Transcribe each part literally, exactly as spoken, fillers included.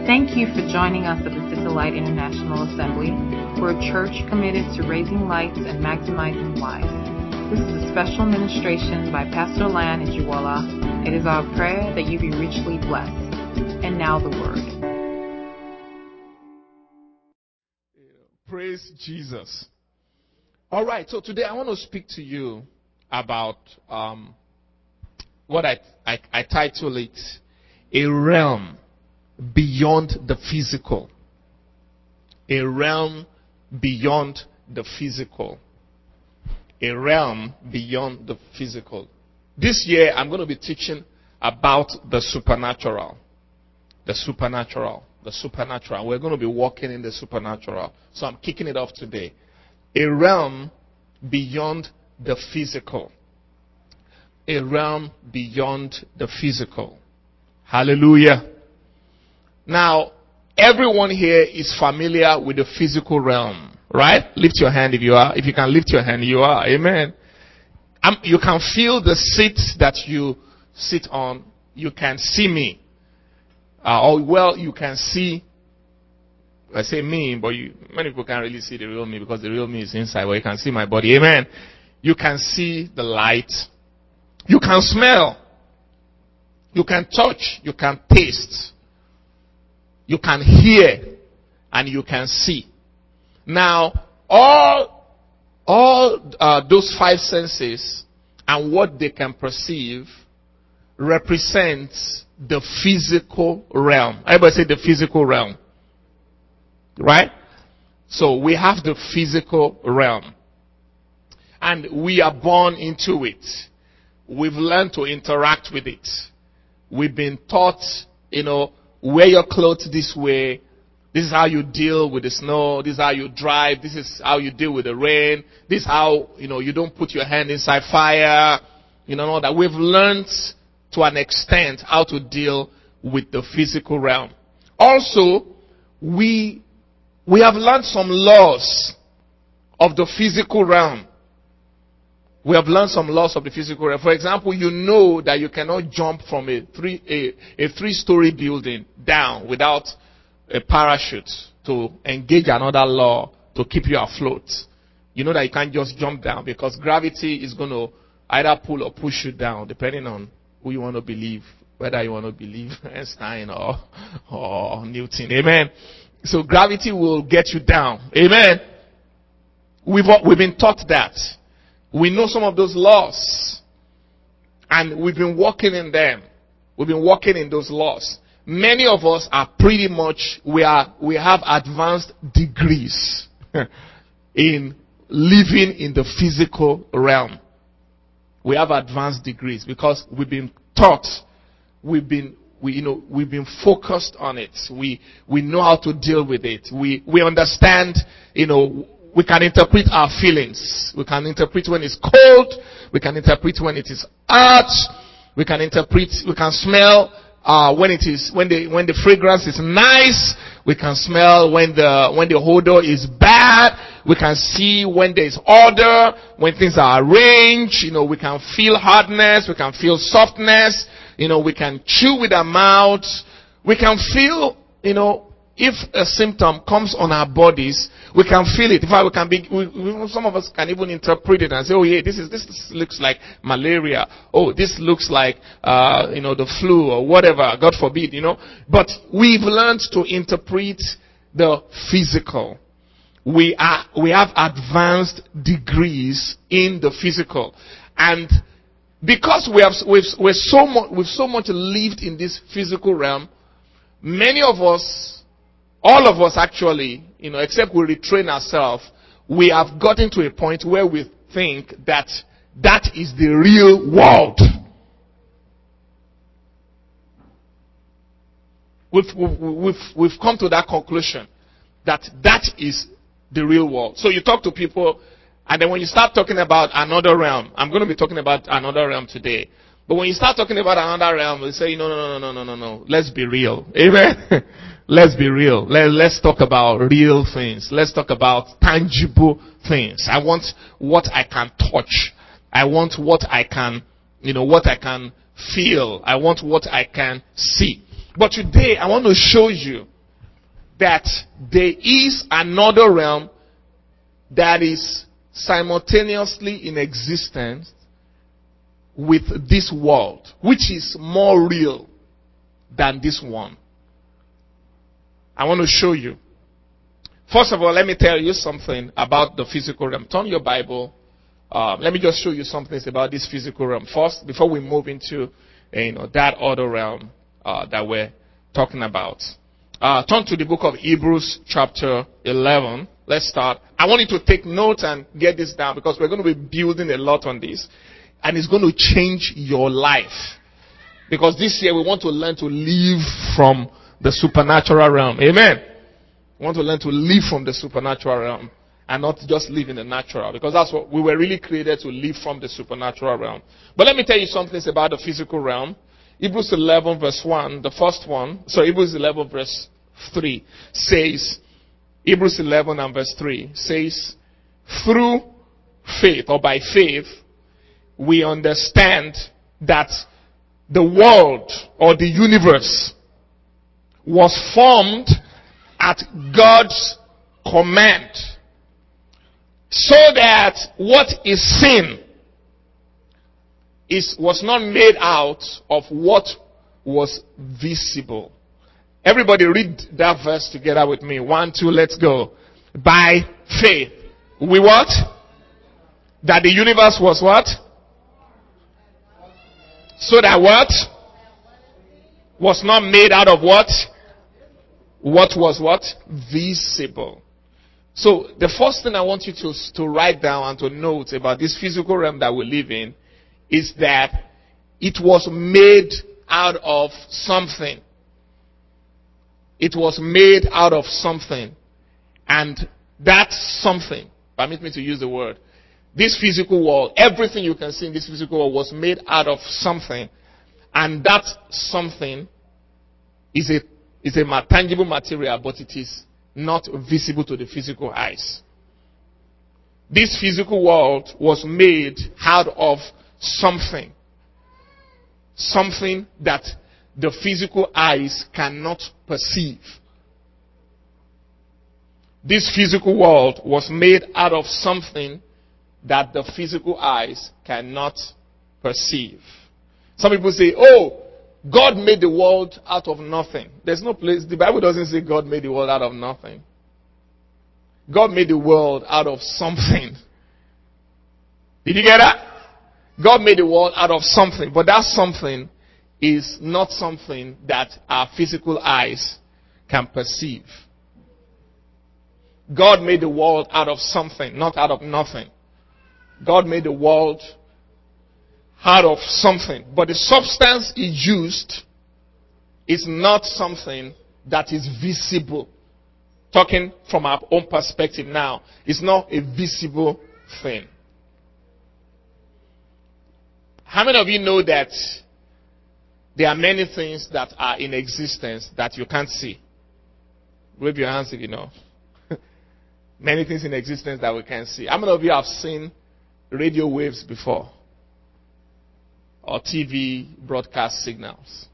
Thank you for joining us at the City Light International Assembly. We're a church committed to raising lights and maximizing lives. This is a special ministration by Pastor Lan Ejiwola. It is our prayer that you be richly blessed. And now the word. Praise Jesus. All right, so today I want to speak to you about um, what I, I, I title it, a realm beyond the physical. A realm beyond the physical. A realm beyond the physical. This year I'm going to be teaching about the supernatural. The supernatural. The supernatural. We're going to be walking in the supernatural. So I'm kicking it off today. A realm beyond the physical. A realm beyond the physical. Hallelujah. Now, everyone here is familiar with the physical realm, right? Lift your hand if you are. If you can lift your hand, you are. Amen. Um, you can feel the seat that you sit on. You can see me. Uh, or, well, you can see, I say me, but you, many people can't really see the real me because the real me is inside, but you can see my body. Amen. You can see the light. You can smell. You can touch. You can taste. You can hear. And you can see. Now, all, all uh, those five senses and what they can perceive represents the physical realm. Everybody say the physical realm. Right? So we have the physical realm. And we are born into it. We've learned to interact with it. We've been taught, you know, wear your clothes this way. This is how you deal with the snow. This is how you drive. This is how you deal with the rain. This is how, you know, you don't put your hand inside fire. You know, all that. We've learned to an extent how to deal with the physical realm. Also, we, we have learned some laws of the physical realm. We have learned some laws of the physical realm. For example, you know that you cannot jump from a three, a, a three-story building down without a parachute to engage another law to keep you afloat. You know that you can't just jump down because gravity is going to either pull or push you down depending on who you want to believe, whether you want to believe Einstein or, or Newton. Amen. So gravity will get you down. Amen. We've, we've been taught that. We know some of those laws. And we've been walking in them. We've been walking in those laws. Many of us are pretty much, we are, we have advanced degrees in living in the physical realm. We have advanced degrees because we've been taught, we've been, we, you know, we've been focused on it. We, we know how to deal with it. We, we understand, you know, we can interpret our feelings. We can interpret when it's cold. We can interpret when it is hot. We can interpret, we can smell, uh, when it is, when the, when the fragrance is nice. We can smell when the, when the odor is bad. We can see when there is order, when things are arranged. You know, we can feel hardness. We can feel softness. You know, we can chew with our mouths. We can feel, you know, if a symptom comes on our bodies, we can feel it. In fact, we can be, we, we, some of us can even interpret it and say, oh yeah, this is, this looks like malaria. Oh, this looks like, uh, you know, the flu or whatever, God forbid, you know. But we've learned to interpret the physical. We are, we have advanced degrees in the physical. And because we have, we've, we're so much, we've so much lived in this physical realm, many of us, all of us actually, you know, except we retrain ourselves, we have gotten to a point where we think that that is the real world. We've, we've, we've, we've come to that conclusion that that is the real world. So you talk to people, and then when you start talking about another realm, I'm going to be talking about another realm today. But when you start talking about another realm, they say, no, no, no, no, no, no, no. Let's be real. Amen? Let's be real. Let, let's talk about real things. Let's talk about tangible things. I want what I can touch. I want what I can, you know, what I can feel. I want what I can see. But today, I want to show you that there is another realm that is simultaneously in existence with this world, which is more real than this one. I want to show you. First of all, let me tell you something about the physical realm. Turn your Bible. Uh, let me just show you some things about this physical realm first, before we move into uh, you know, that other realm uh, that we're talking about. Uh, turn to the book of Hebrews chapter eleven. Let's start. I want you to take notes and get this down, because we're going to be building a lot on this. And it's going to change your life. Because this year we want to learn to live from the supernatural realm. Amen. We want to learn to live from the supernatural realm and not just live in the natural, because that's what we were really created to live, from the supernatural realm. But let me tell you something about the physical realm. Hebrews eleven verse one, the first one, so Hebrews eleven verse three says, Hebrews eleven and verse three says, through faith, or by faith, we understand that the world or the universe was formed at God's command, so that what is seen is was not made out of what was visible. Everybody read that verse together with me. One, two, let's go. By faith, we what? That the universe was what? So that what? Was not made out of what? What was what? Visible. So the first thing I want you to, to write down and to note about this physical realm that we live in is that it was made out of something. It was made out of something. And that something, permit me to use the word, this physical world, everything you can see in this physical world was made out of something. And that something is a, is a tangible material, but it is not visible to the physical eyes. This physical world was made out of something. Something that the physical eyes cannot perceive. This physical world was made out of something that the physical eyes cannot perceive. Some people say, oh, God made the world out of nothing. There's no place, the Bible doesn't say God made the world out of nothing. God made the world out of something. Did you get that? God made the world out of something, but that something is not something that our physical eyes can perceive. God made the world out of something, not out of nothing. God made the world out of something, but the substance he used is not something that is visible. Talking from our own perspective now, it's not a visible thing. How many of you know that there are many things that are in existence that you can't see? Wave your hands if you know. Many things in existence that we can't see. How many of you have seen radio waves before? Or T V broadcast signals?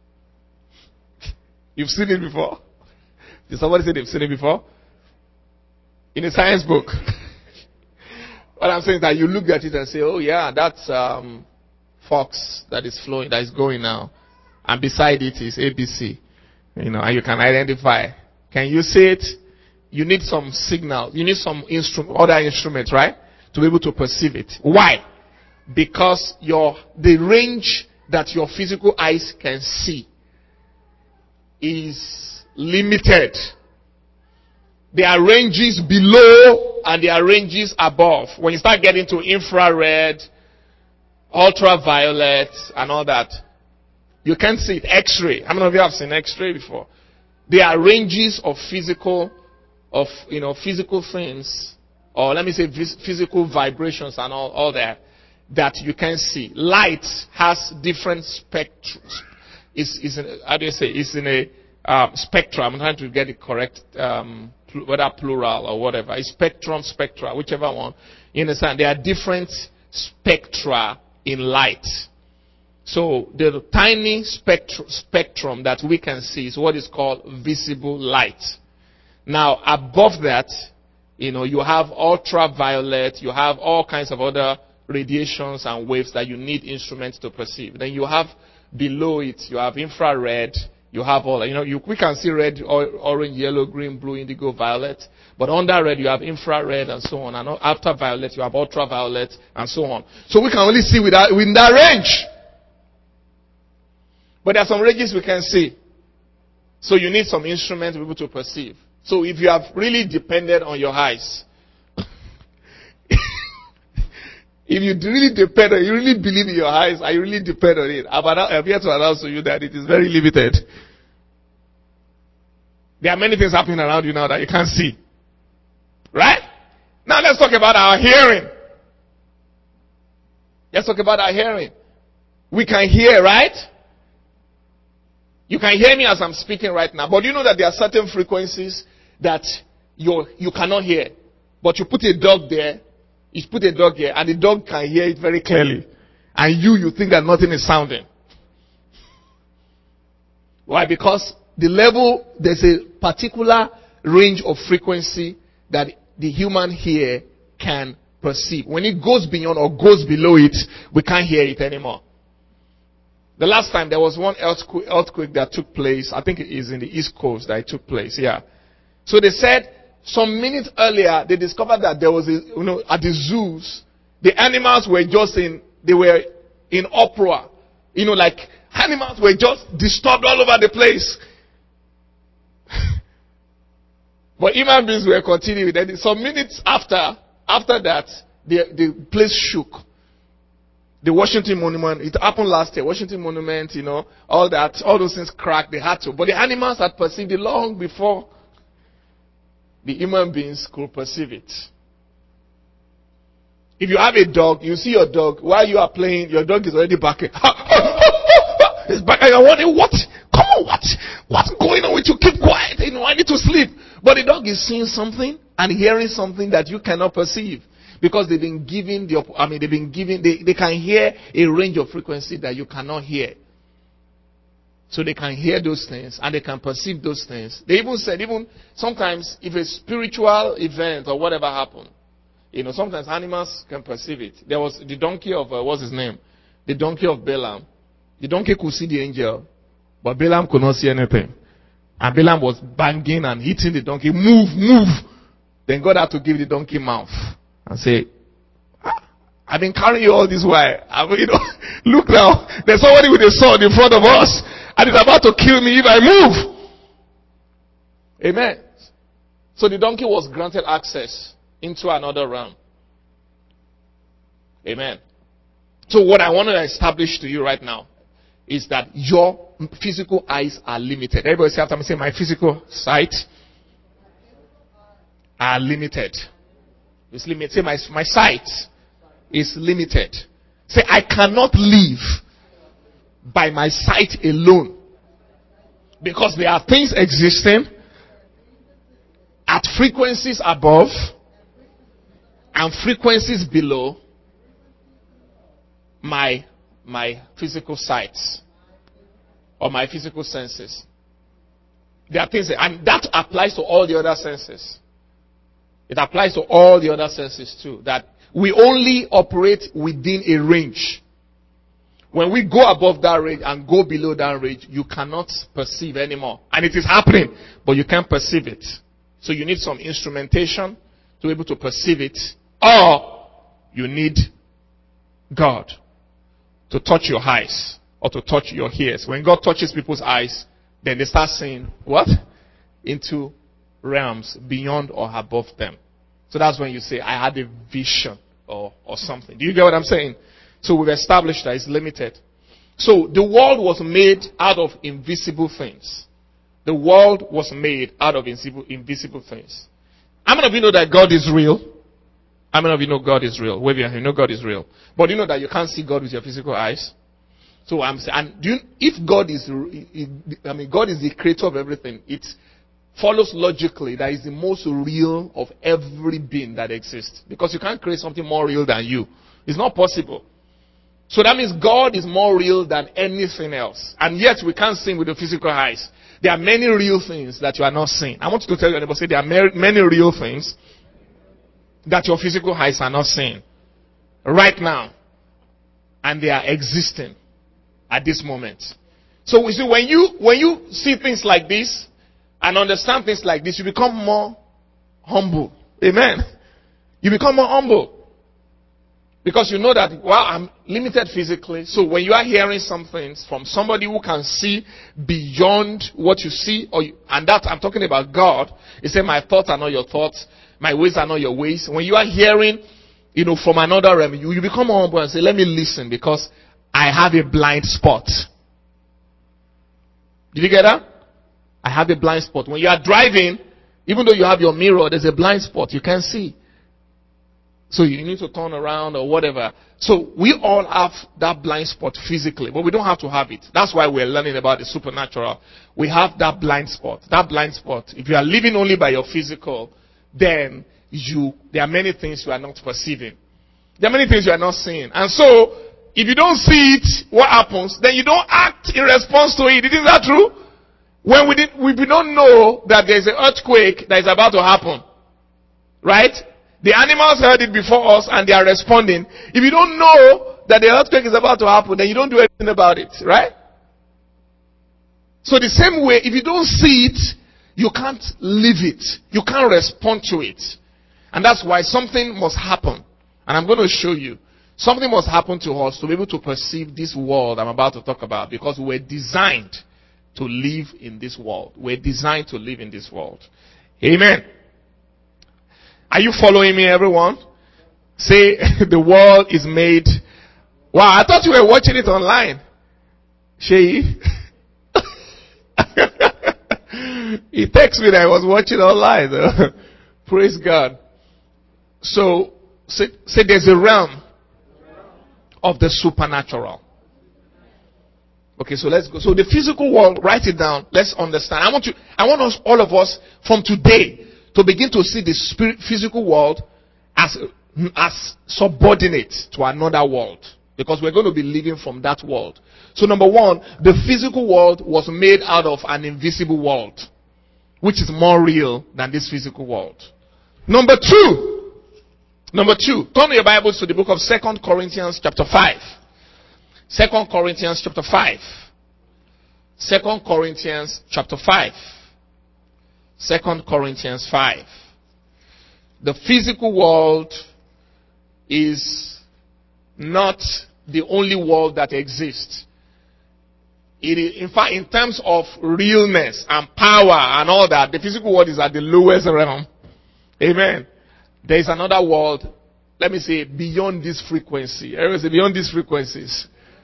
You've seen it before? Did somebody say they've seen it before? In a science book. What I'm saying is that you look at it and say, oh yeah, that's um, Fox that is flowing, that is going now. And beside it is A B C. You know, and you can identify. Can you see it? You need some signal. You need some instrument, other instruments, right? To be able to perceive it. Why? Because your the range that your physical eyes can see is limited. There are ranges below and there are ranges above. When you start getting to infrared, ultraviolet, and all that, you can't see it. X-ray. How many of you have seen X-ray before? There are ranges of physical, of you know, physical things, or let me say physical vibrations and all, all that, that you can see. Light has different spectrums. It's, it's in, how do you say? It's in a um, spectrum. I'm trying to get it correct, um, whether plural or whatever. It's spectrum, spectra, whichever one. You understand? There are different spectra in light. So the tiny spectrum, spectrum that we can see is what is called visible light. Now, above that, you know, you have ultraviolet, you have all kinds of other radiations and waves that you need instruments to perceive. Then you have below it, you have infrared, you have all, you know, you, we can see red, orange, yellow, green, blue, indigo, violet. But under red, you have infrared and so on. And after violet, you have ultraviolet and so on. So we can only see with that, within that range. But there are some ranges we can see. So you need some instruments to be able to perceive. So if you have really depended on your eyes, if you really depend on, you really believe in your eyes, and you really depend on it, I'm here to announce to you that it is very limited. There are many things happening around you now that you can't see. Right? Now let's talk about our hearing. Let's talk about our hearing. We can hear, right? You can hear me as I'm speaking right now. But you know that there are certain frequencies that you you cannot hear. But you put a dog there, you put a dog here, and the dog can hear it very clearly. And you, you think that nothing is sounding. Why? Because the level, there's a particular range of frequency that the human ear can perceive. When it goes beyond or goes below it, we can't hear it anymore. The last time there was one earthquake, earthquake that took place, I think it is in the East Coast that it took place, yeah. So they said some minutes earlier, they discovered that there was, a, you know, at the zoos, the animals were just in, they were in uproar. You know, like animals were just disturbed all over the place. But human beings were continuing. Then some minutes after, after that, the, the place shook. The Washington Monument, it happened last year. Washington Monument, you know, all that, all those things cracked, they had to. But the animals had perceived it long before the human beings could perceive it. If you have a dog, you see your dog, while you are playing, your dog is already barking. It's barking. I wonder, what? Come on, what? What's going on with you? Keep quiet. You know, I need to sleep. But the dog is seeing something and hearing something that you cannot perceive. Because they've been given the, I mean, they've been given, they, they can hear a range of frequency that you cannot hear. So they can hear those things and they can perceive those things. They even said, even sometimes if a spiritual event or whatever happened, you know, sometimes animals can perceive it. There was the donkey of, uh, what's his name? The donkey of Balaam. The donkey could see the angel, but Balaam could not see anything. And Balaam was banging and hitting the donkey. Move, move. Then God had to give the donkey mouth. And say, I've been carrying you all this while. I mean, you know, look now, there's somebody with a sword in front of us, and it's about to kill me if I move. Amen. So the donkey was granted access into another realm. Amen. So what I want to establish to you right now is that your physical eyes are limited. Everybody say after me, say, my physical sight are limited. It's limited. Say, my, my sight is limited. Say, I cannot live by my sight alone. Because there are things existing at frequencies above and frequencies below my, my physical sight or my physical senses. There are things, and that applies to all the other senses. It applies to all the other senses too. That we only operate within a range. When we go above that range and go below that range, you cannot perceive anymore. And it is happening, but you can't perceive it. So you need some instrumentation to be able to perceive it. Or you need God to touch your eyes or to touch your ears. When God touches people's eyes, then they start seeing what? Into realms beyond or above them. So that's when you say, I had a vision or, or something. Do you get what I'm saying? So we've established that it's limited. So the world was made out of invisible things. The world was made out of invisible, invisible things. How many of you know that God is real? How many of you know God is real? Wave your hand. You know God is real. But you know that you can't see God with your physical eyes? So I'm saying, and do you, if God is, I mean, God is the creator of everything, it follows logically that is the most real of every being that exists. Because you can't create something more real than you. It's not possible. So that means God is more real than anything else. And yet we can't see him with the physical eyes. There are many real things that you are not seeing. I want you to tell your neighbor, say there are many real things that your physical eyes are not seeing right now. And they are existing at this moment. So we see, when you when you see things like this and understand things like this, you become more humble. Amen. You become more humble. Because you know that, well, I'm limited physically. So when you are hearing some things from somebody who can see beyond what you see, or you, and that I'm talking about God, he said, my thoughts are not your thoughts, my ways are not your ways. When you are hearing, you know, from another realm, you, you become more humble and say, let me listen, because I have a blind spot. Did you get that? I have a blind spot. When you are driving, even though you have your mirror, there's a blind spot. You can't see. So you need to turn around or whatever. So we all have that blind spot physically, but we don't have to have it. That's why we're learning about the supernatural. We have that blind spot. That blind spot. If you are living only by your physical, then you, there are many things you are not perceiving. There are many things you are not seeing. And so, if you don't see it, what happens? Then you don't act in response to it. Isn't that true? When we, did, we don't know that there's an earthquake that is about to happen. Right? The animals heard it before us and they are responding. If you don't know that the earthquake is about to happen, then you don't do anything about it. Right? So the same way, if you don't see it, you can't live it. You can't respond to it. And that's why something must happen. And I'm going to show you. Something must happen to us to be able to perceive this world I'm about to talk about. Because we're designed to live in this world. We're designed to live in this world. Amen. Are you following me, everyone? Say, the world is made. Wow, I thought you were watching it online. Shay. He texted me that I was watching online. Praise God. So, say, say there's a realm of the supernatural. Okay, so let's go. So the physical world, write it down. Let's understand. I want you, I want us, all of us, from today, to begin to see the spirit, physical world as, as subordinate to another world. Because we're going to be living from that world. So number one, the physical world was made out of an invisible world, which is more real than this physical world. Number two, number two, turn your Bibles to the book of Second Corinthians chapter five. Second Corinthians chapter five. Second Corinthians chapter five. Second Corinthians five. The physical world is not the only world that exists. It is, in fact, in terms of realness and power and all that, the physical world is at the lowest realm. Amen. There is another world, let me say, beyond this frequency. Everyone say, beyond these frequencies.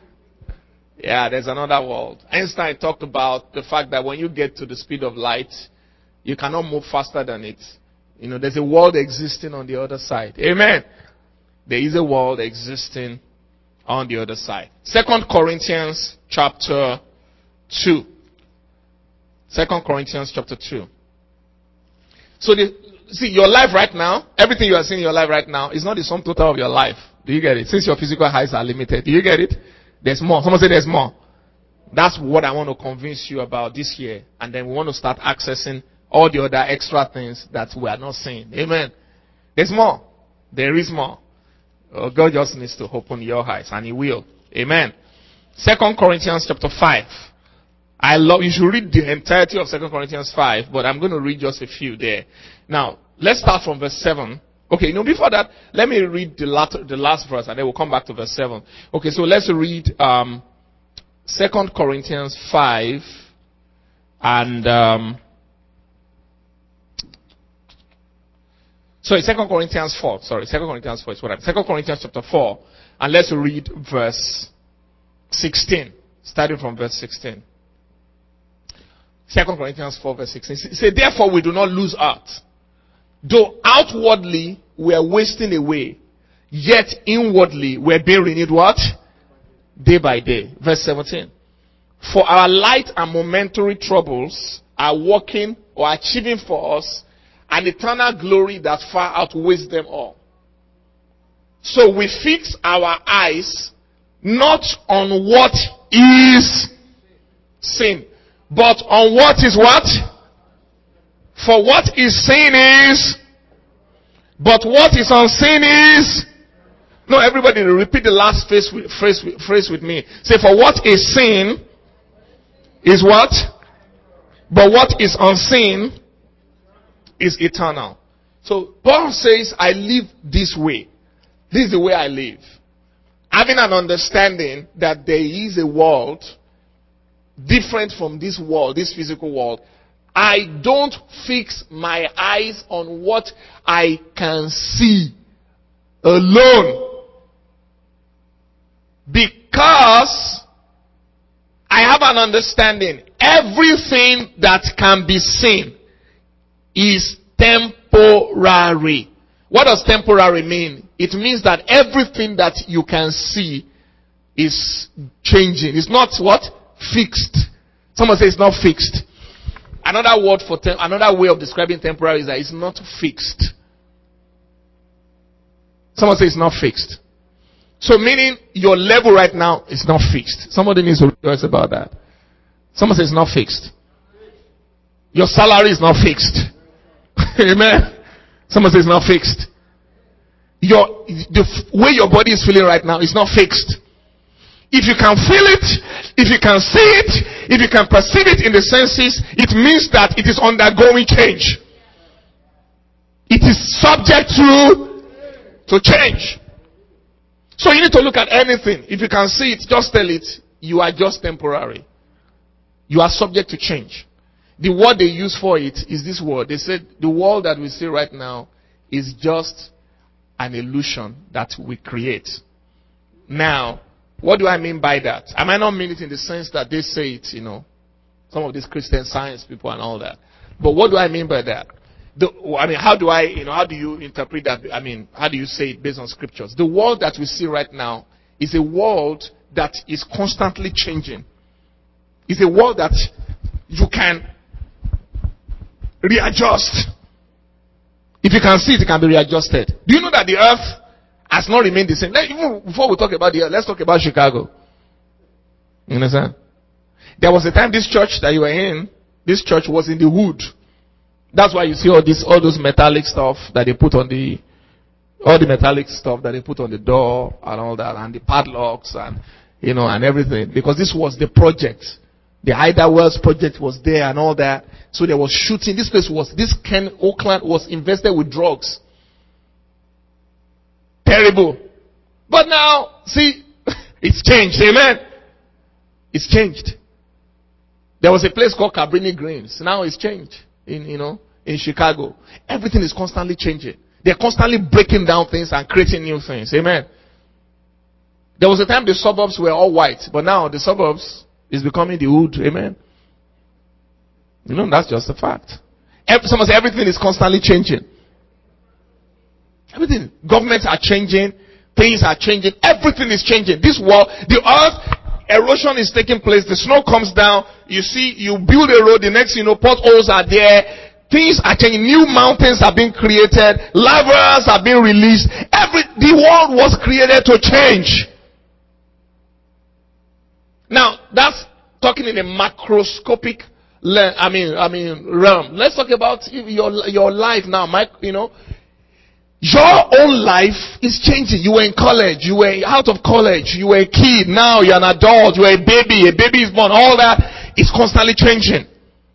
Yeah, there's another world. Einstein talked about the fact that when you get to the speed of light, you cannot move faster than it. You know, there's a world existing on the other side. Amen. There is a world existing on the other side. Second Corinthians chapter two. Second Corinthians chapter two. So the, see, your life right now, everything you are seeing in your life right now is not the sum total of your life. Do you get it? Since your physical eyes are limited. Do you get it? There's more. Someone say there's more. That's what I want to convince you about this year. And then we want to start accessing all the other extra things that we are not seeing. Amen. There's more. There is more. Oh, God just needs to open your eyes, and He will. Amen. Second Corinthians chapter five. I love, you should read the entirety of Second Corinthians five, but I'm going to read just a few there. Now, let's start from verse seven. Okay, you know, before that, let me read the last, the last verse, and then we'll come back to verse seven. Okay, so let's read um, Second Corinthians five, and um, sorry, Second Corinthians four. Sorry, Second Corinthians four is what I'm. Second Corinthians chapter four, and let's read verse sixteen, starting from verse sixteen. Second Corinthians four, verse sixteen. It says, therefore we do not lose heart. Though outwardly we are wasting away, yet inwardly we are being renewed what? Day by day. Verse seventeen. For our light and momentary troubles are working or achieving for us an eternal glory that far outweighs them all. So we fix our eyes not on what is seen, but on what is what? For what is seen is, but what is unseen is. No, everybody repeat the last phrase with, phrase, phrase with me. Say, for what is seen is what? But what is unseen is eternal. So Paul says, I live this way. This is the way I live. Having an understanding that there is a world different from this world, this physical world. I don't fix my eyes on what I can see alone. Because I have an understanding. Everything that can be seen is temporary. What does temporary mean? It means that everything that you can see is changing. It's not what? Fixed. Someone says it's not fixed. Another word for tem- another way of describing temporary is that it's not fixed. Someone says it's not fixed. So meaning your level right now is not fixed. Somebody needs to rejoice about that. Someone says it's not fixed. Your salary is not fixed. Amen. Someone says it's not fixed. Your the f- way your body is feeling right now is not fixed. If you can feel it, if you can see it, if you can perceive it in the senses, it means that it is undergoing change. It is subject to to change. So you need to look at anything. If you can see it, just tell it, you are just temporary. You are subject to change. The word they use for it is this word. They said the world that we see right now is just an illusion that we create. Now, what do I mean by that? I might not mean it in the sense that they say it, you know, some of these Christian Science people and all that. But what do I mean by that? The, I mean, how do I, you know, how do you interpret that? I mean, how do you say it based on scriptures? The world that we see right now is a world that is constantly changing. It's a world that you can readjust. If you can see it, it can be readjusted. Do you know that the earth has not remained the same? Let, even before we talk about the earth, let's talk about Chicago. You understand? There was a time this church that you were in, this church was in the wood. That's why you see all this, all those metallic stuff that they put on the, all the metallic stuff that they put on the door and all that, and the padlocks and, you know, and everything. Because this was the project. The Ida Wells project was there and all that. So there was shooting. This place was, this Ken Oakland was invested with drugs. Terrible. But now, see, it's changed. Amen. It's changed. There was a place called Cabrini Greens. Now it's changed. In, you know, in Chicago. Everything is constantly changing. They're constantly breaking down things and creating new things. Amen. There was a time the suburbs were all white, but now the suburbs is becoming the hood. Amen. You know, that's just a fact. Every, someone say everything is constantly changing. Everything. Governments are changing. Things are changing. Everything is changing. This world, the earth, erosion is taking place. The snow comes down. You see, you build a road. The next, you know, potholes are there. Things are changing. New mountains are being created. Lavas are being released. Every, the world was created to change. Now, that's talking in a macroscopic, I mean, I mean, realm. Let's talk about your, your life now, Mike, you know. Your own life is changing. You were in college. You were out of college. You were a kid. Now you're an adult. You're a baby. A baby is born. All that is constantly changing.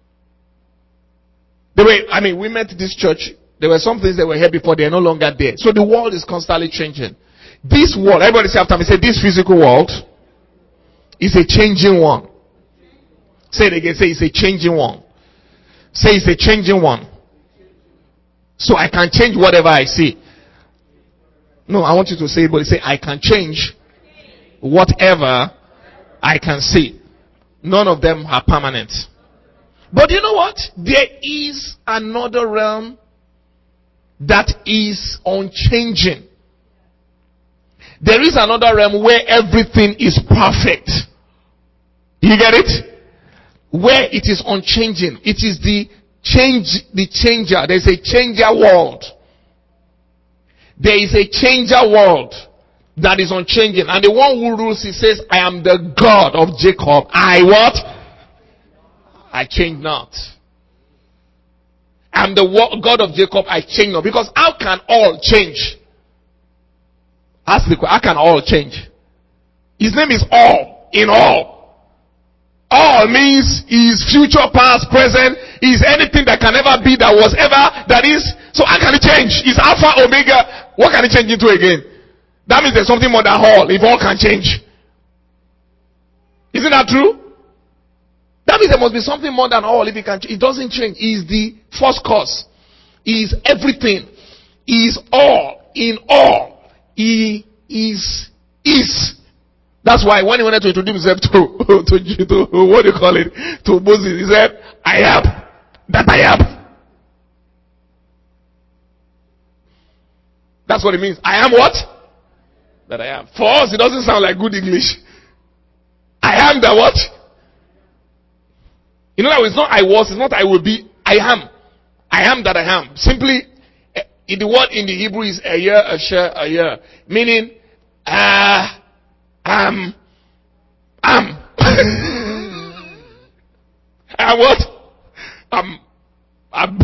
They were, I mean, we met this church. There were some things that were here before. They're no longer there. So the world is constantly changing. This world, everybody say after me, say this physical world is a changing one. Say it again. Say it's a changing one. Say it's a changing one. So I can change whatever I see. No, I want you to say it, but say I can change whatever I can see. None of them are permanent. But you know what? There is another realm that is unchanging. There is another realm where everything is perfect. You get it? Where it is unchanging. It is the change, the changer. There's a changer world. There is a changer world that is unchanging. And the one who rules, he says, I am the God of Jacob. I what? I change not. I'm the God of Jacob, I change not. Because how can all change? Ask the question, how can all change? His name is all, in all. All means is future, past, present, is anything that can ever be, that was ever, that is. So how can it change? Is Alpha, Omega. What can it change into again? That means there's something more than all, if all can change. Isn't that true? That means there must be something more than all if it can change. It doesn't change. He is the first cause. He is everything. He is all, in all. He is, is. That's why when he wanted to introduce himself to, to, to, to what do you call it, to Moses, he said, I am that I am. That's what it means. I am what? That I am. For us, it doesn't sound like good English. I am the what? You know, it's not I was, it's not I will be. I am. I am that I am. Simply, in the word in the Hebrew is a year, a share, a year. Meaning, uh, am, am. I'm what? I'm, I'm,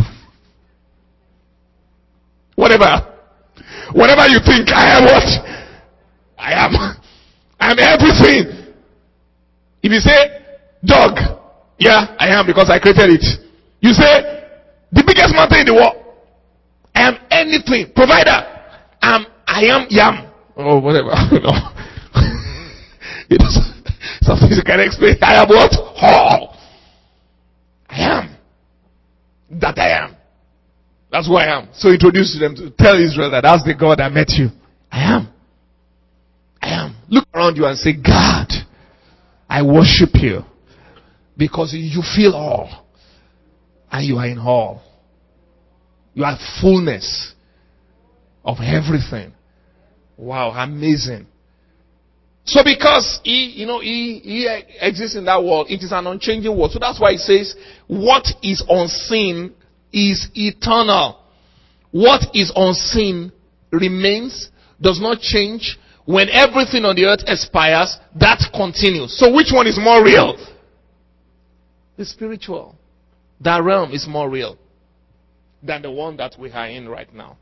whatever. Whatever you think, I am what? I am. I'm everything. If you say, dog, yeah, I am because I created it. You say, the biggest mountain in the world. I am anything. Provider. Um, I am yam. Oh, whatever. No. It doesn't, something you can explain. I am what? All. I am. That I am. That's who I am. So introduce them to tell Israel that that's the God that met you. I am. I am. Look around you and say, God, I worship you because you feel all and you are in all. You are fullness of everything. Wow, amazing. So because he, you know, he, he exists in that world, it is an unchanging world. So that's why it says, what is unseen is eternal. What is unseen remains, does not change. When everything on the earth expires, that continues. So which one is more real? The spiritual. That realm is more real than the one that we are in right now.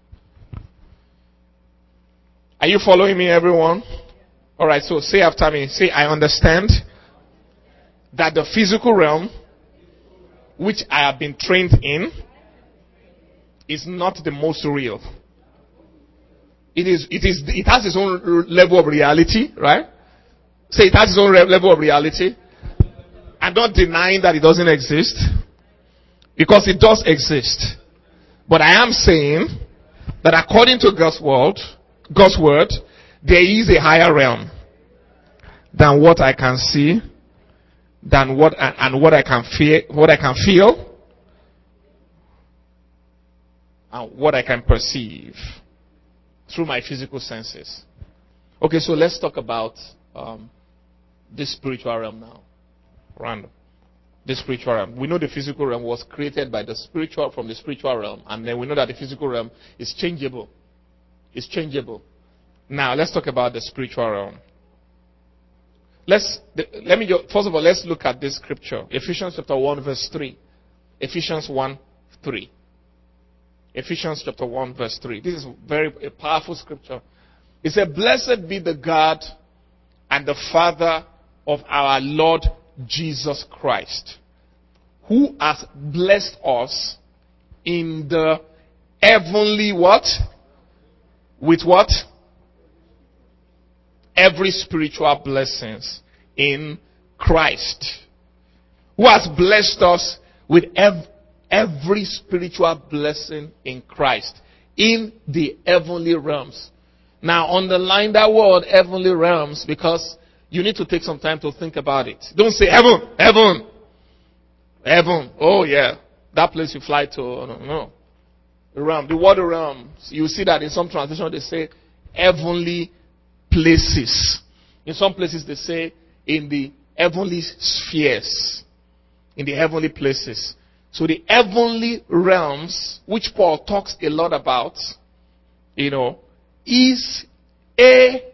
Are you following me, everyone? Alright, so say after me. Say, I understand that the physical realm, which I have been trained in, is not the most real. It is, it is, it has its own level of reality, right? Say it has its own re- level of reality. I'm not denying that it doesn't exist, because it does exist. But I am saying that according to God's word, God's word, there is a higher realm than what I can see, than what and, and what I can feel, what I can feel, and what I can perceive through my physical senses. Okay, so let's talk about um, this spiritual realm now. Random. The spiritual realm. We know the physical realm was created by the spiritual from the spiritual realm, and then we know that the physical realm is changeable. It's changeable. Now let's talk about the spiritual realm. Let's the, let me just, first of all, let's look at this scripture, Ephesians chapter one verse three. Ephesians one three. Ephesians chapter one verse three. This is very a powerful scripture. It said, "Blessed be the God and the Father of our Lord Jesus Christ, who has blessed us in the heavenly what? With what? Every spiritual blessings in Christ. Who has blessed us with ev- every spiritual blessing in Christ in the heavenly realms." Now underline that word, heavenly realms, because you need to take some time to think about it. Don't say heaven, heaven, heaven. Oh yeah, that place you fly to. No, no. The realm, the word realm. You see that in some translations they say heavenly places. In some places they say in the heavenly spheres, in the heavenly places. So the heavenly realms, which Paul talks a lot about, you know, is a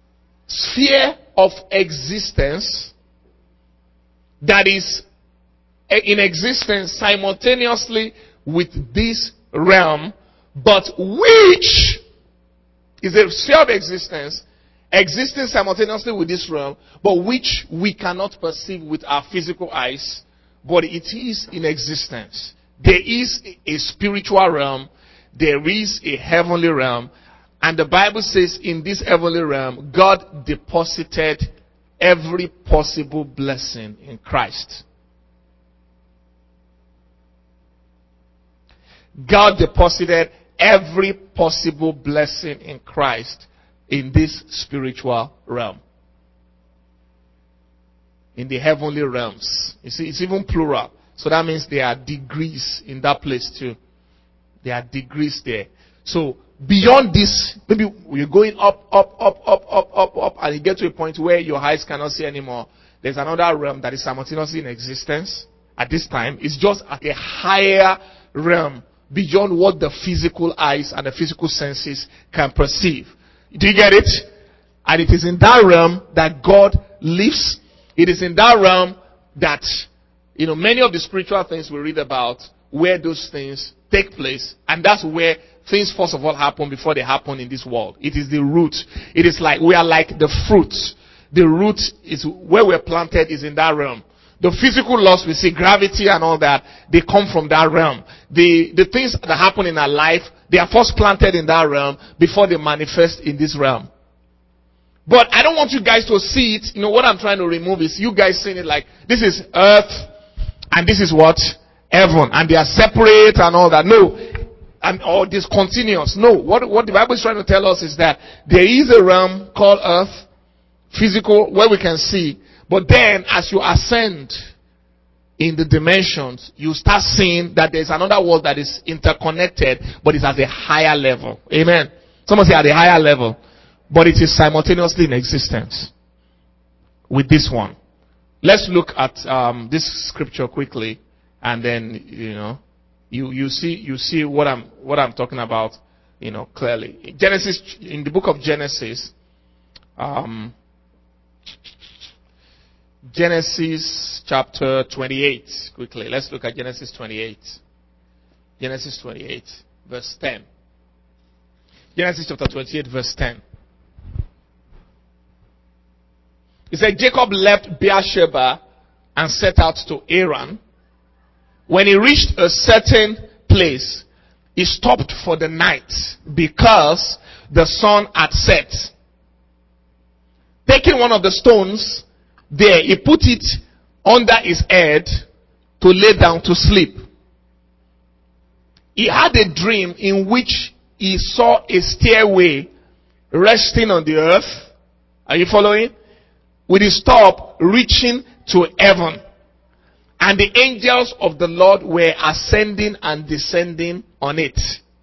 sphere of existence that is in existence simultaneously with this realm, but which is a sphere of existence, existing simultaneously with this realm, but which we cannot perceive with our physical eyes, but it is in existence. There is a spiritual realm, there is a heavenly realm, and the Bible says in this heavenly realm, God deposited every possible blessing in Christ. God deposited every possible blessing in Christ in this spiritual realm. In the heavenly realms. You see, it's even plural. So that means there are degrees in that place too. There are degrees there. So beyond this, maybe you're going up, up, up, up, up, up, up, and you get to a point where your eyes cannot see anymore. There's another realm that is simultaneously in existence at this time. It's just at a higher realm beyond what the physical eyes and the physical senses can perceive. Do you get it? And it is in that realm that God lives. It is in that realm that, you know, many of the spiritual things we read about, where those things take place. And that's where things first of all happen before they happen in this world. It is the root. It is like, we are like the fruit. The root is where we're planted, is in that realm. The physical laws we see, gravity and all that, they come from that realm. The, the things that happen in our life, they are first planted in that realm before they manifest in this realm. But I don't want you guys to see it. You know, what I'm trying to remove is you guys seeing it like, this is earth, and this is what? Heaven. And they are separate and all that. No. And all discontinuous. No. What, what the Bible is trying to tell us is that there is a realm called earth, physical, where we can see. But then, as you ascend in the dimensions, you start seeing that there's another world that is interconnected, but it's at a higher level. Amen. Someone say at a higher level. But it is simultaneously in existence with this one. Let's look at um, this scripture quickly, and then you know, you you see you see what I'm what I'm talking about, you know, clearly. Genesis, in the book of Genesis. Um, Genesis chapter twenty-eight, quickly. Let's look at Genesis twenty-eight. Genesis twenty-eight, verse ten. Genesis chapter twenty-eight, verse ten. It said, Jacob left Beersheba and set out to Haran. When he reached a certain place, he stopped for the night because the sun had set. Taking one of the stones there, he put it under his head to lay down to sleep. He had a dream in which he saw a stairway resting on the earth. Are you following? With his top reaching to heaven. And the angels of the Lord were ascending and descending on it.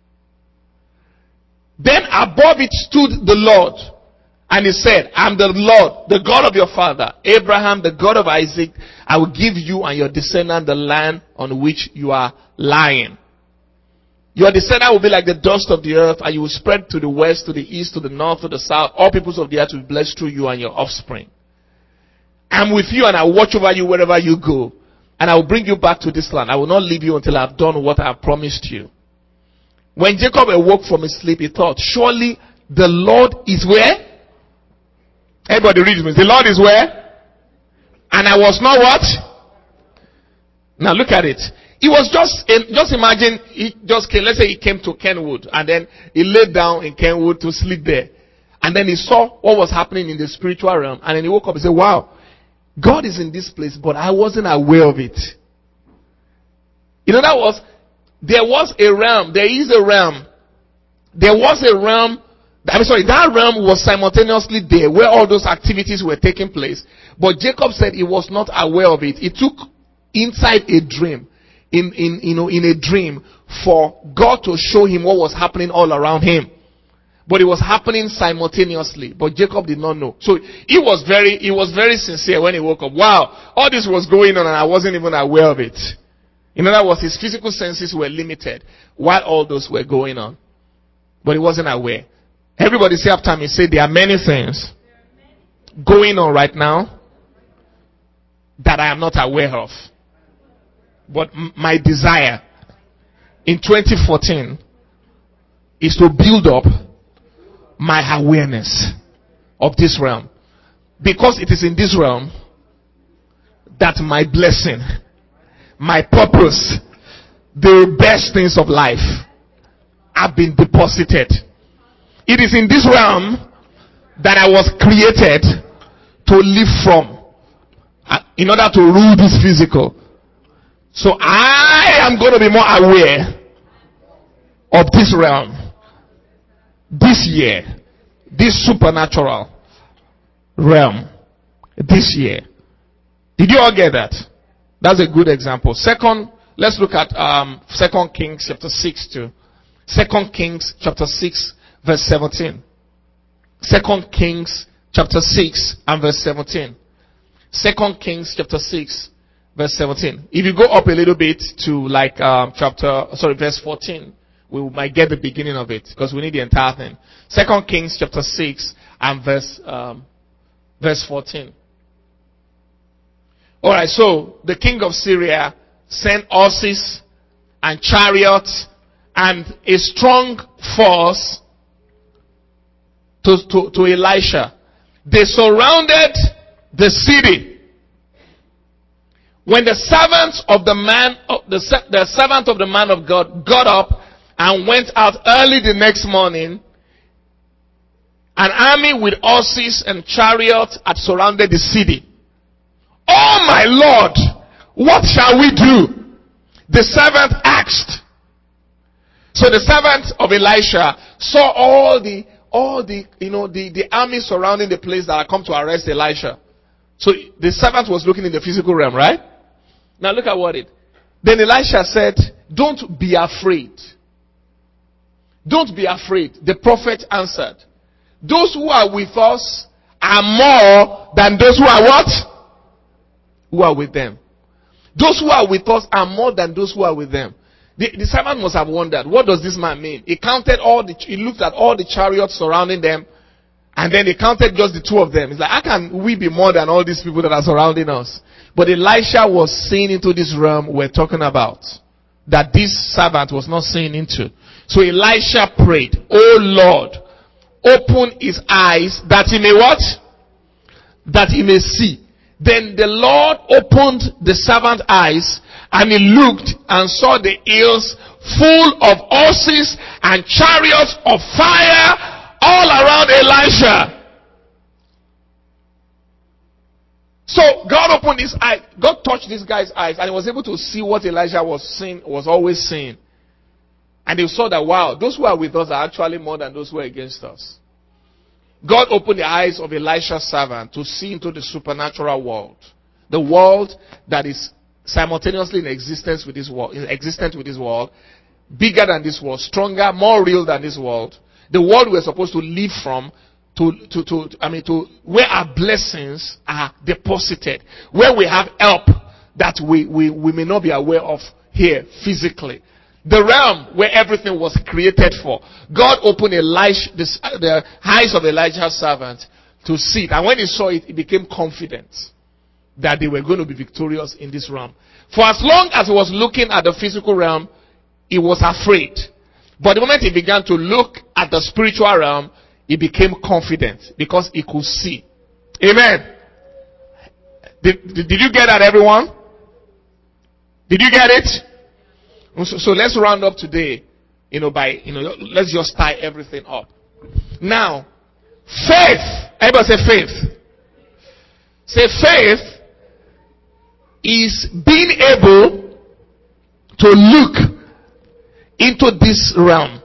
Then above it stood the Lord. And he said, I'm the Lord, the God of your father, Abraham, the God of Isaac. I will give you and your descendant the land on which you are lying. Your descendant will be like the dust of the earth, and you will spread to the west, to the east, to the north, to the south. All peoples of the earth will be blessed through you and your offspring. I'm with you, and I will watch over you wherever you go. And I will bring you back to this land. I will not leave you until I have done what I have promised you. When Jacob awoke from his sleep, he thought, surely the Lord is where? Everybody read me. The Lord is where? And I was not what? Now look at it. He was just, just imagine, he just came, let's say he came to Kenwood, and then he laid down in Kenwood to sleep there. And then he saw what was happening in the spiritual realm, and then he woke up and said, wow, God is in this place, but I wasn't aware of it. In other words, there was a realm, there is a realm, there was a realm, I'm sorry, that realm was simultaneously there where all those activities were taking place. But Jacob said he was not aware of it. It took inside a dream, in, in, you know, in a dream for God to show him what was happening all around him. But it was happening simultaneously. But Jacob did not know. So he was very, he was very sincere when he woke up. Wow, all this was going on and I wasn't even aware of it. In other words, his physical senses were limited while all those were going on. But he wasn't aware. Everybody say after me, say there are many things going on right now that I am not aware of. But m- my desire in twenty fourteen is to build up my awareness of this realm. Because it is in this realm that my blessing, my purpose, the best things of life have been deposited. It is in this realm that I was created to live from, uh, in order to rule this physical. So I am going to be more aware of this realm this year, this supernatural realm this year. Did you all get that? That's a good example. Second, let's look at um, Second Kings chapter six too. Second Kings chapter six verse seventeen. Second Kings chapter six and verse seventeen. Second Kings chapter six verse seventeen. If you go up a little bit to like um, chapter, sorry, verse fourteen, we might get the beginning of it because we need the entire thing. Second Kings chapter six and verse um, verse fourteen. All right, so the king of Syria sent horses and chariots and a strong force to, to, to Elisha. They surrounded the city. When the servants of the man, the, the servant of the man of God got up and went out early the next morning, an army with horses and chariots had surrounded the city. Oh my Lord, what shall we do? The servant asked. So the servant of Elisha saw all the, all the, you know, the, the army surrounding the place that had come to arrest Elisha. So the servant was looking in the physical realm, right? Now look at what it. Then Elisha said, don't be afraid. Don't be afraid. The prophet answered, those who are with us are more than those who are what? Who are with them. Those who are with us are more than those who are with them. The, the servant must have wondered, what does this man mean? He counted all the, he looked at all the chariots surrounding them, and then he counted just the two of them. He's like, how can we be more than all these people that are surrounding us? But Elisha was seeing into this realm we're talking about, that this servant was not seeing into. So Elisha prayed, oh Lord, open his eyes that he may what? That he may see. Then the Lord opened the servant's eyes, and he looked and saw the hills full of horses and chariots of fire all around Elisha. So God opened his eyes. God touched this guy's eyes, and he was able to see what Elijah was seeing, was always seeing. And he saw that, wow, those who are with us are actually more than those who are against us. God opened the eyes of Elisha's servant to see into the supernatural world. The world that is simultaneously in existence with this world, existent with this world, bigger than this world, stronger, more real than this world. The world we're supposed to live from, to, to, to, I mean, to where our blessings are deposited, where we have help that we, we, we may not be aware of here physically. The realm where everything was created for. God opened Elisha, this, uh, the eyes of Elijah's servant to see it. And when he saw it, he became confident that they were going to be victorious in this realm. For as long as he was looking at the physical realm, he was afraid. But the moment he began to look at the spiritual realm, he became confident because he could see. Amen. Did, did, did you get that, everyone? Did you get it? So, so let's round up today, you know, by, you know, let's just tie everything up. Now, faith. Everybody say faith. Say faith is being able to look into this realm,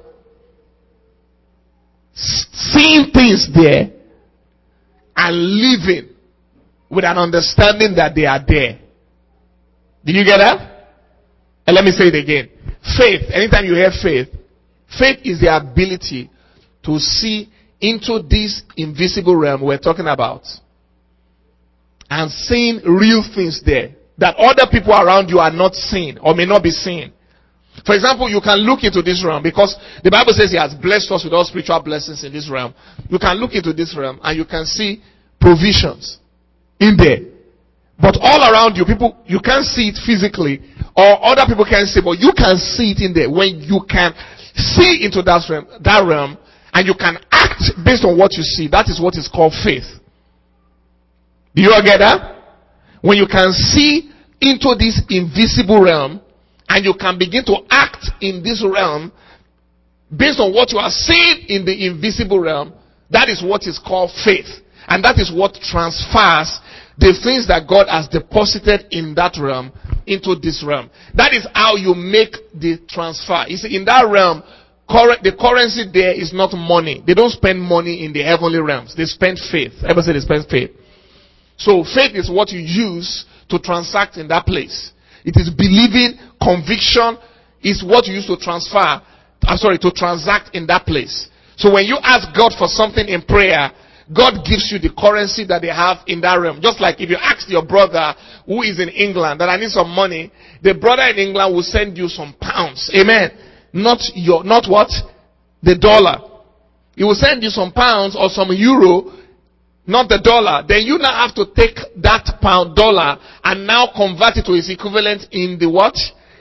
seeing things there, and living with an understanding that they are there. Did you get that? And let me say it again. Faith, anytime you hear faith, faith is the ability to see into this invisible realm we're talking about and seeing real things there that other people around you are not seeing or may not be seeing. For example, you can look into this realm because the Bible says he has blessed us with all spiritual blessings in this realm. You can look into this realm and you can see provisions in there. But all around you, people, you can't see it physically, or other people can't see, but you can see it in there. When you can see into that realm, that realm, and you can act based on what you see, that is what is called faith. Do you all get that? When you can see into this invisible realm, and you can begin to act in this realm, based on what you are seeing in the invisible realm, that is what is called faith. And that is what transfers the things that God has deposited in that realm into this realm. That is how you make the transfer. You see, in that realm, the currency there is not money. They don't spend money in the heavenly realms. They spend faith. Everybody say they spend faith. So faith is what you use to transact in that place. It is believing, conviction is what you use to transfer. I'm sorry, to transact in that place. So when you ask God for something in prayer, God gives you the currency that they have in that realm. Just like if you ask your brother who is in England that I need some money, the brother in England will send you some pounds. Amen. Not your, not what? The dollar. He will send you some pounds or some euro, not the dollar. Then you now have to take that pound dollar and now convert it to its equivalent in the what?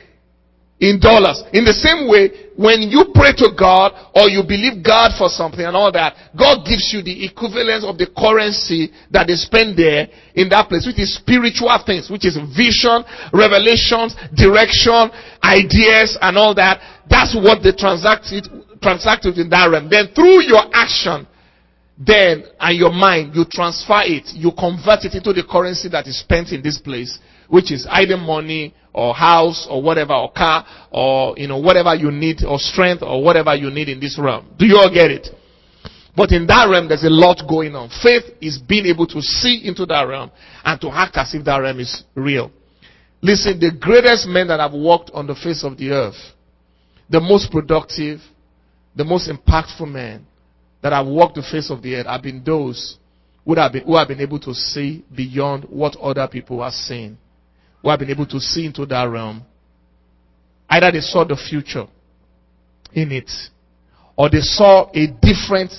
In dollars. In the same way, when you pray to God or you believe God for something and all that, God gives you the equivalent of the currency that they spend there in that place, which is spiritual things, which is vision, revelations, direction, ideas and all that. That's what they transact it, transact it in that realm. Then through your action, then and your mind, you transfer it, you convert it into the currency that is spent in this place, which is either money or house or whatever, or car, or you know, whatever you need, or strength, or whatever you need in this realm. Do you all get it? But in that realm, there's a lot going on. Faith is being able to see into that realm and to act as if that realm is real. Listen, the greatest men that have walked on the face of the earth, the most productive, the most impactful men that have walked the face of the earth have been those who have been, who have been able to see beyond what other people are seeing. Who have been able to see into that realm. Either they saw the future in it, or they saw a different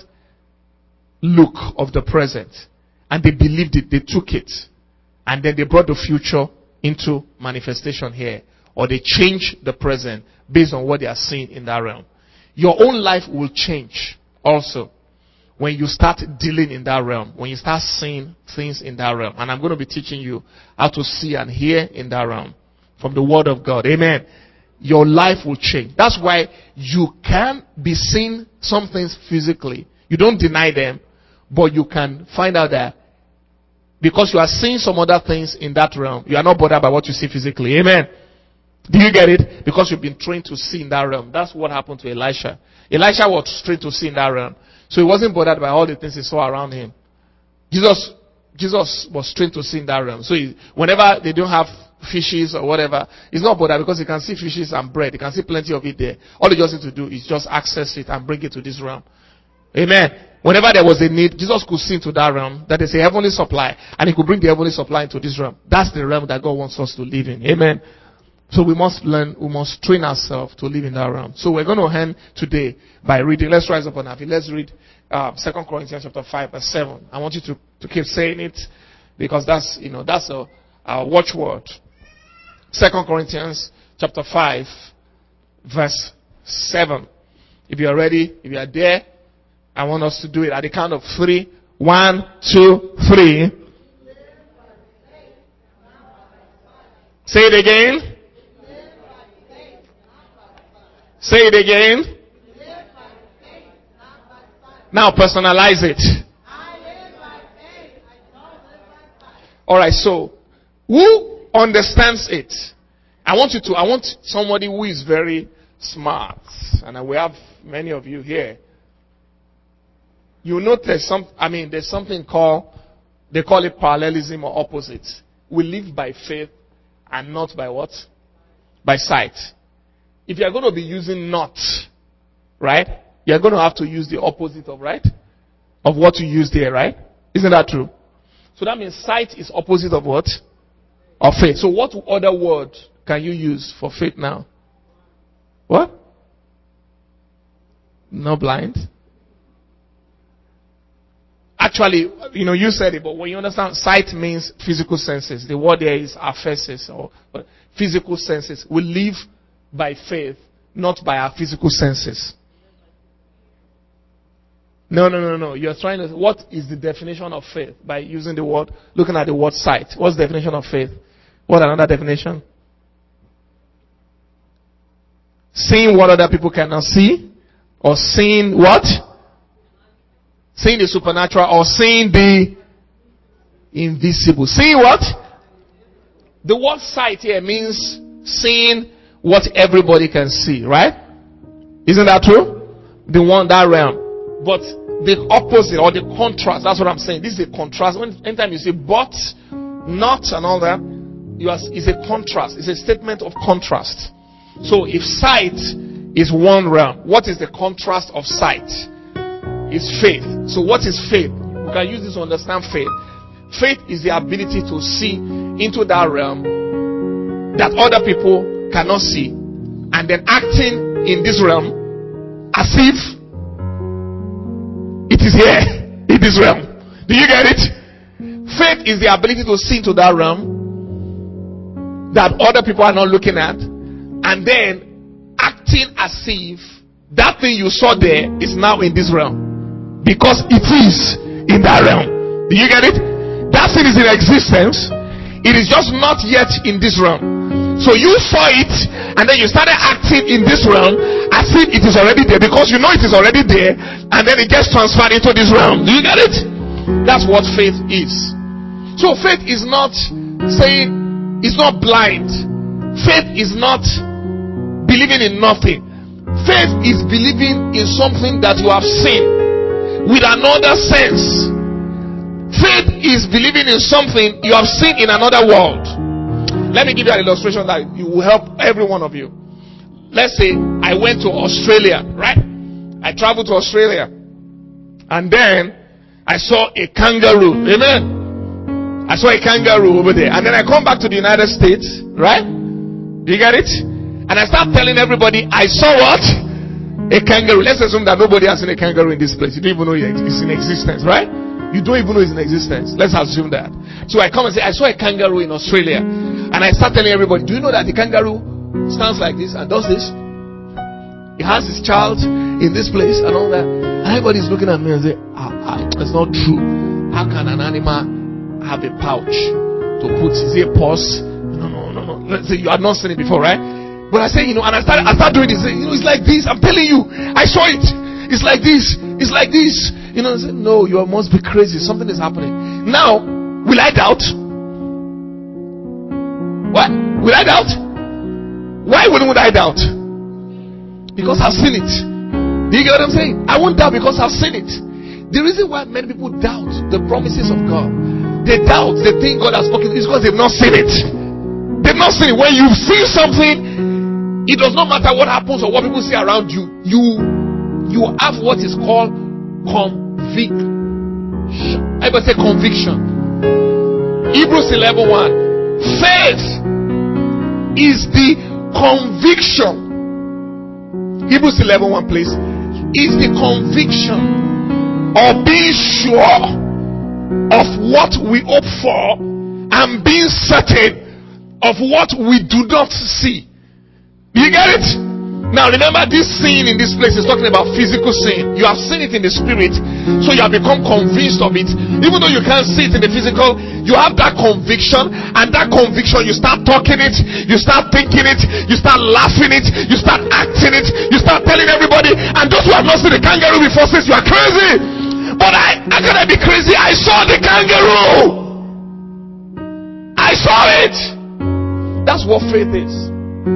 look of the present, and they believed it, they took it, and then they brought the future into manifestation here, or they changed the present based on what they are seeing in that realm. Your own life will change also when you start dealing in that realm, when you start seeing things in that realm. And I'm going to be teaching you how to see and hear in that realm from the word of God. Amen. Your life will change. That's why you can be seeing some things physically. You don't deny them, but you can find out that because you are seeing some other things in that realm, you are not bothered by what you see physically. Amen. Do you get it? Because you've been trained to see in that realm. That's what happened to Elisha. Elisha was trained to see in that realm. So he wasn't bothered by all the things he saw around him. Jesus, Jesus was trained to see in that realm. So he, whenever they don't have fishes or whatever, he's not bothered because he can see fishes and bread. He can see plenty of it there. All he just need to do is just access it and bring it to this realm. Amen. Whenever there was a need, Jesus could see into that realm. That is a heavenly supply. And he could bring the heavenly supply into this realm. That's the realm that God wants us to live in. Amen. So we must learn, we must train ourselves to live in that realm. So we're going to end today by reading. Let's rise up on our feet. Let's read uh, Second Corinthians chapter five verse seven. I want you to, to keep saying it because that's, you know, that's a, a watchword. Second Corinthians chapter five verse seven. If you are ready, if you are there, I want us to do it at the count of three. One, two, three. Say it again. Say it again. Now personalize it. Alright, so who understands it? I want you to, I want somebody who is very smart. And we have many of you here. You notice some, I mean, there's something called, they call it parallelism or opposites. We live by faith and not by what? By sight. If you are going to be using not, right? You are going to have to use the opposite of right? Of what you use there, right? Isn't that true? So that means sight is opposite of what? Of faith. So what other word can you use for faith now? What? Not blind. Actually, you know, you said it, but when you understand, sight means physical senses. The word there is aphesis, or or physical senses. We live by faith, not by our physical senses. No, no, no, no. You're trying to. What is the definition of faith? By using the word, looking at the word sight. What's the definition of faith? What another definition? Seeing what other people cannot see, or seeing what? Seeing the supernatural, or seeing the invisible. Seeing what? The word sight here means seeing what everybody can see, right? Isn't that true? The one, that realm. But the opposite or the contrast, that's what I'm saying. This is a contrast. When, anytime you say but, not, and all that, you are, it's a contrast. It's a statement of contrast. So if sight is one realm, what is the contrast of sight? It's faith. So what is faith? We can use this to understand faith. Faith is the ability to see into that realm that other people cannot see, and then acting in this realm as if it is here in this realm. Do you get it? Faith is the ability to see into that realm that other people are not looking at, and then acting as if that thing you saw there is now in this realm. Because it is in that realm. Do you get it? That thing is in existence. It is just not yet in this realm. So you saw it, and then you started acting in this realm as if it is already there, because you know it is already there, and then it gets transferred into this realm. Do you get it? That's what faith is. So faith is not saying, it's not blind. Faith is not believing in nothing. Faith is believing in something that you have seen with another sense. Faith is believing in something you have seen in another world. Let me give you an illustration that will help every one of you. Let's say I went to Australia, right? I traveled to Australia, and then I saw a kangaroo. Amen. I saw a kangaroo over there, and then I come back to the United States, right? Do you get it? And I start telling everybody I saw what? A kangaroo. Let's assume that nobody has seen a kangaroo in this place. You don't even know it's in existence, right? You don't even know it's in existence. Let's assume that. So I come and say, I saw a kangaroo in Australia. And I start telling everybody, do you know that the kangaroo stands like this and does this? It has his child in this place and all that. And everybody's looking at me and say, ah, ah, it's not true. How can an animal have a pouch to put his ear purse? No, no, no, no. Let's say you have not seen it before, right? But I say, you know, and I start, I start doing this. You know, it's like this. I'm telling you, I saw it. It's like this. It's like this. You know, I say, no, you must be crazy. Something is happening. Now, will I doubt? What? Will I doubt? Why wouldn't I doubt? Because I've seen it. Do you get what I'm saying? I won't doubt because I've seen it. The reason why many people doubt the promises of God, they doubt the thing God has spoken, is because they've not seen it. They've not seen it. When you've seen something, it does not matter what happens or what people say around you. You you have what is called conviction. Everybody say conviction. Hebrews eleven one. Faith is the conviction. Hebrews eleven one, please. Is the conviction of being sure of what we hope for and being certain of what we do not see. You get it? Now remember, this sin in this place is talking about physical sin. You have seen it in the spirit, so you have become convinced of it. Even though you can't see it in the physical, you have that conviction, and that conviction, you start talking it, you start thinking it, you start laughing it, you start acting it, you start telling everybody. And those who have not seen the kangaroo before says you are crazy. But I, I gotta be crazy. I saw the kangaroo. I saw it. That's what faith is.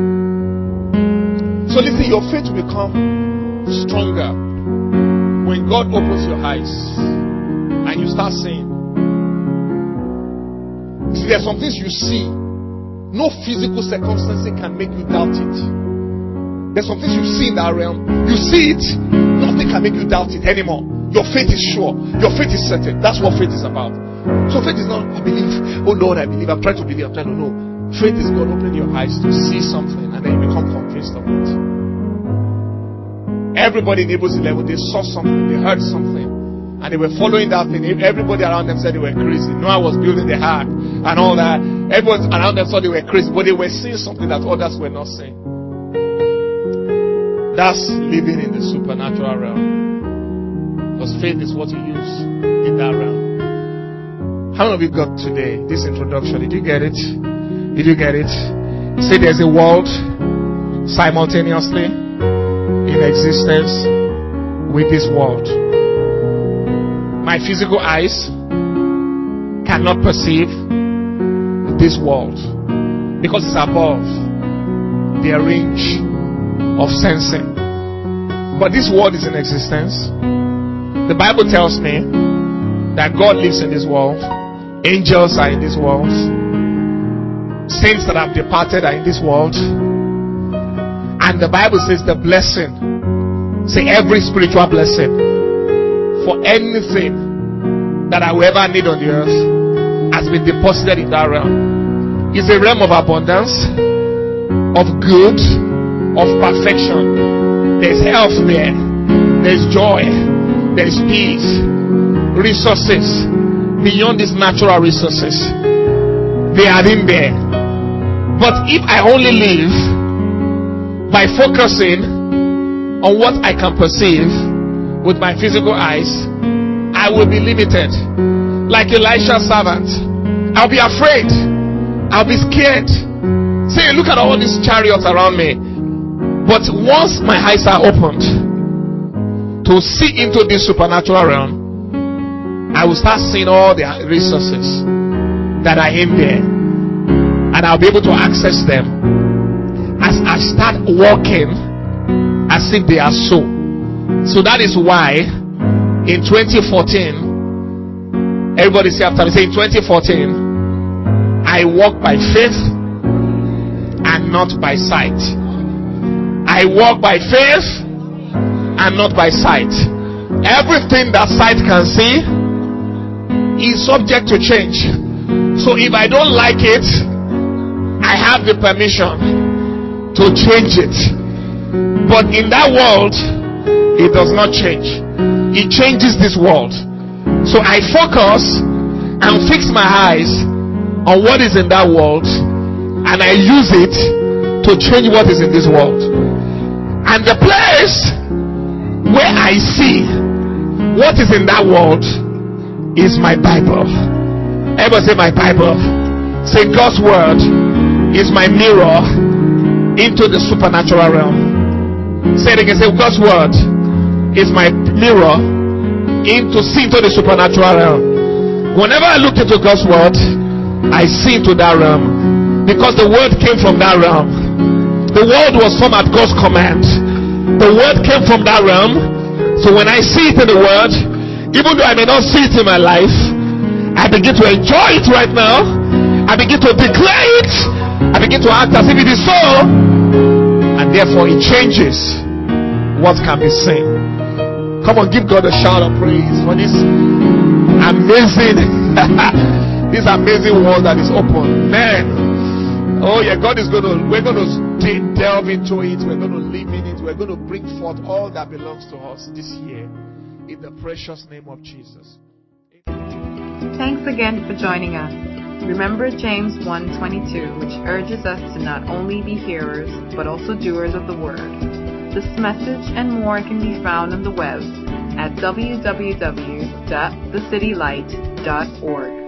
So listen, your faith will become stronger when God opens your eyes and you start seeing. See, there are some things you see, no physical circumstances can make you doubt it. There's some things you see in that realm, you see it, nothing can make you doubt it anymore. Your faith is sure, your faith is certain. That's what faith is about. So faith is not, I believe, oh Lord, I believe, I'm trying to believe, I'm trying to know. Faith is God opening your eyes to see something, and then you become convinced of it. Everybody in Hebrews eleven, they saw something, they heard something, And they were following that thing. Everybody around them said they were crazy. Noah was building the ark and all that. Everyone around them thought they were crazy, but they were seeing something that others were not seeing. That's living in the supernatural realm. Because faith is what you use in that realm. How many of you got today this introduction? Did you get it? Did you get it? Say there's a world simultaneously in existence with this world. My physical eyes cannot perceive this world because it's above their range of sensing. But this world is in existence. The Bible tells me that God lives in this world. Angels are in this world. Saints that have departed are in this world. And the Bible says the blessing, say every spiritual blessing for anything that I will ever need on the earth has been deposited in that realm. It's a realm of abundance, of good, of perfection. There's health there. There's joy. There's peace. Resources beyond these natural resources. They are in there. But if I only live by focusing on what I can perceive with my physical eyes, I will be limited. Like Elisha's servant, I'll be afraid. I'll be scared. Say, look at all these chariots around me. But once my eyes are opened to see into this supernatural realm, I will start seeing all the resources that are in there, and I'll be able to access them as I start walking as if they are so. So that is why in twenty fourteen, everybody say after me, say in twenty fourteen, I walk by faith and not by sight. I walk by faith and not by sight. Everything that sight can see is subject to change. So if I don't like it, I have the permission to change it. But in that world, it does not change. It changes this world. So I focus and fix my eyes on what is in that world, and I use it to change what is in this world. And the place where I see what is in that world is my Bible. Everybody say my Bible. Say God's word is my mirror into the supernatural realm. Say it again. Say God's word is my mirror into see into the supernatural realm. Whenever I look into God's word, I see into that realm, because the word came from that realm. The world was formed at God's command. The word came from that realm. So when I see it in the word, even though I may not see it in my life, I begin to enjoy it right now. I begin to declare it. I begin to act as if it is so. And therefore it changes what can be seen. Come on, give God a shout of praise for this amazing this amazing world that is open. Man. Oh yeah, God is going to, we're going to delve into it. We're going to live in it. We're going to bring forth all that belongs to us this year in the precious name of Jesus. Thanks again for joining us. Remember James one twenty-two, which urges us to not only be hearers, but also doers of the word. This message and more can be found on the web at w w w dot the city light dot org.